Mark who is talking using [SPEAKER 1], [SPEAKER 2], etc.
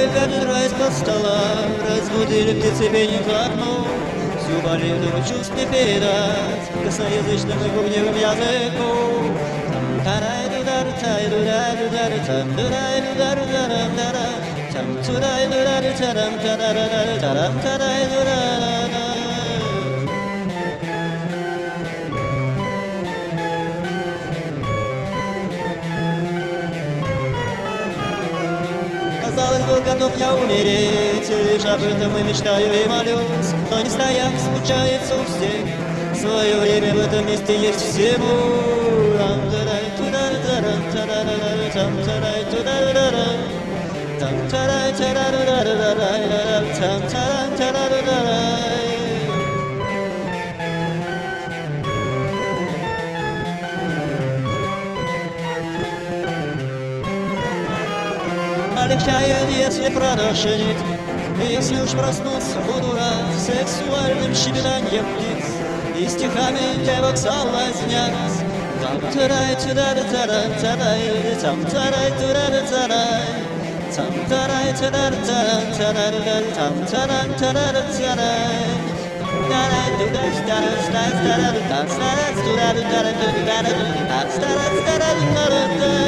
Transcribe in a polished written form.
[SPEAKER 1] кафедра из-под стола разбудили птицы пеньем к окну. Всю болезнь чувств не передать косноязычным и губневым языком. Казалось, был готов я умереть, лишь об этом и мечтаю и молюсь. Но не стояк случается у всех, свое время в этом месте есть всему. Полегчает, если продолжить. Если уж проснулся, буду рад сексуальным щебетанием птиц и стихами девок соблазнять. Там-тарай, туда-да-тарай, там-тарай, туда-да-тарай, там-тарай, туда-да-тарай, там-тарай, туда-да-тарай. Тарай, туда-да-тарай,